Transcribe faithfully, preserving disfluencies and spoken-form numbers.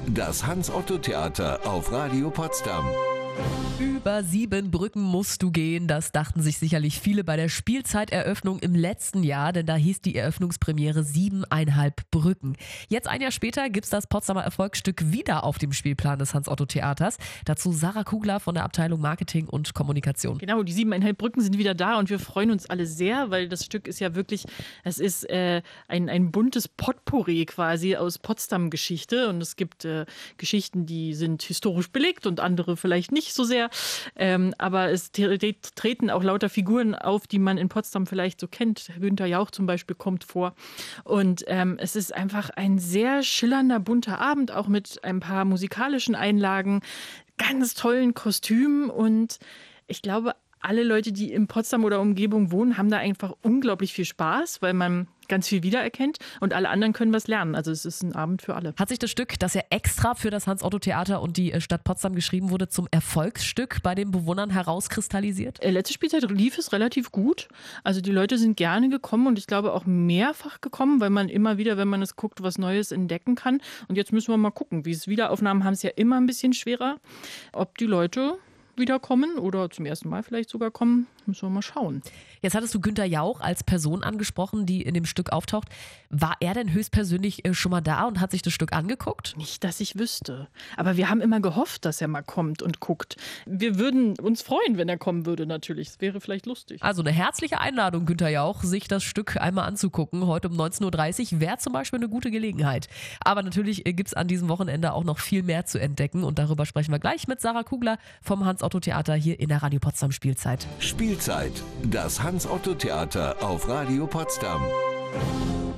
Das Hans-Otto-Theater auf Radio Potsdam. Über sieben Brücken musst du gehen, das dachten sich sicherlich viele bei der Spielzeiteröffnung im letzten Jahr, denn da hieß die Eröffnungspremiere siebeneinhalb Brücken. Jetzt ein Jahr später gibt's das Potsdamer Erfolgsstück wieder auf dem Spielplan des Hans-Otto-Theaters. Dazu Sarah Kugler von der Abteilung Marketing und Kommunikation. Genau, die siebeneinhalb Brücken sind wieder da und wir freuen uns alle sehr, weil das Stück ist ja wirklich, es ist äh, ein, ein buntes Potpourri quasi aus Potsdam-Geschichte und es gibt äh, Geschichten, die sind historisch belegt und andere vielleicht nicht so sehr. Ähm, aber es treten auch lauter Figuren auf, die man in Potsdam vielleicht so kennt. Günther Jauch zum Beispiel kommt vor. Und ähm, es ist einfach ein sehr schillernder, bunter Abend, auch mit ein paar musikalischen Einlagen, ganz tollen Kostümen. Und ich glaube, alle Leute, die in Potsdam oder Umgebung wohnen, haben da einfach unglaublich viel Spaß, weil man ganz viel wiedererkennt und alle anderen können was lernen. Also es ist ein Abend für alle. Hat sich das Stück, das ja extra für das Hans-Otto-Theater und die Stadt Potsdam geschrieben wurde, zum Erfolgsstück bei den Bewohnern herauskristallisiert? Letzte Spielzeit lief es relativ gut. Also die Leute sind gerne gekommen und ich glaube auch mehrfach gekommen, weil man immer wieder, wenn man es guckt, was Neues entdecken kann. Und jetzt müssen wir mal gucken, wie es Wiederaufnahmen haben es ja immer ein bisschen schwerer. Ob die Leute wiederkommen oder zum ersten Mal vielleicht sogar kommen, müssen wir mal schauen. Jetzt hattest du Günther Jauch als Person angesprochen, die in dem Stück auftaucht. War er denn höchstpersönlich schon mal da und hat sich das Stück angeguckt? Nicht, dass ich wüsste. Aber wir haben immer gehofft, dass er mal kommt und guckt. Wir würden uns freuen, wenn er kommen würde natürlich. Es wäre vielleicht lustig. Also eine herzliche Einladung, Günther Jauch, sich das Stück einmal anzugucken. Heute um neunzehn Uhr dreißig wäre zum Beispiel eine gute Gelegenheit. Aber natürlich gibt es an diesem Wochenende auch noch viel mehr zu entdecken. Und darüber sprechen wir gleich mit Sarah Kugler vom Hans-Otto-Theater hier in der Radio Potsdam Spielzeit. Spielzeit, das Hans-Otto-Theater auf Radio Potsdam.